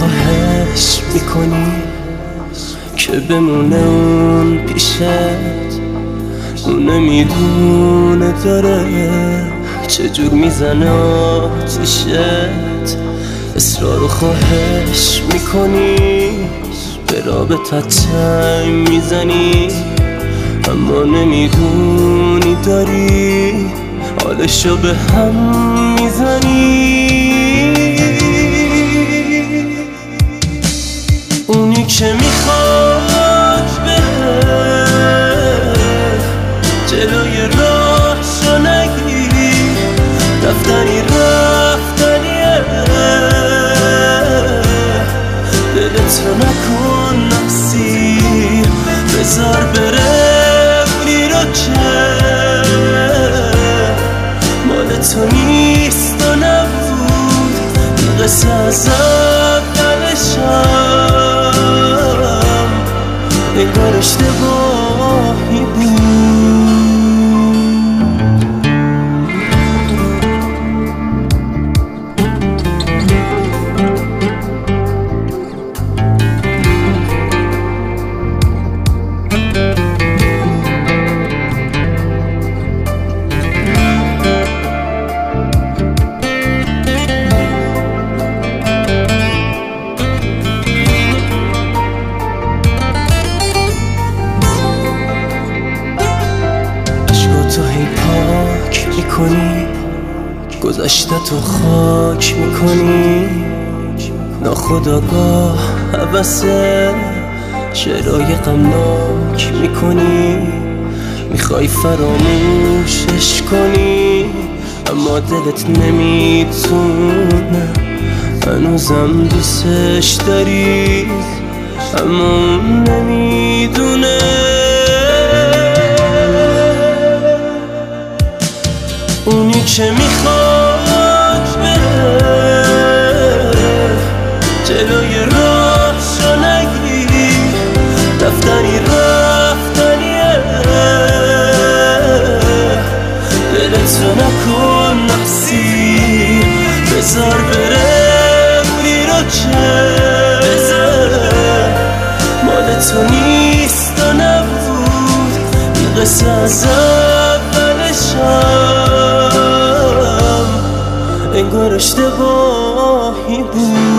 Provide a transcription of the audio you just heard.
خواهش میکنی که بمونه اون پیشت، اون نمیدونه داره چجور میزنه آتیشت. اصرار و خواهش میکنی به رابطت چنگ میزنی، اما نمیدونی داری حالشو به هم میزنی. اونی که میخواد بره جلوی راهشو نگیری، رفتنی رفتنیه، دلتو نکن نفسیر، بذار بره اونی رو که مال تو نیست و نبود. این قصه از اولشم انگار اشتباهی بود. پاک میکنی گذشته تو خاک میکنی، ناخودآگاه حوثه شعرهای غمناک میکنی. میخوای فراموشش کنی اما دلت نمیتونه، هنوزم دوستش داری اما اون نمیدونه. اونی که میخواد بره جلوی راهشو نگیری، رفتنی رفتنیه، دلتو نکن نفسی، بذار بره اونی رو که مال تو نیست و نبود. این قصه از اولشم انگار اشتباهی بود.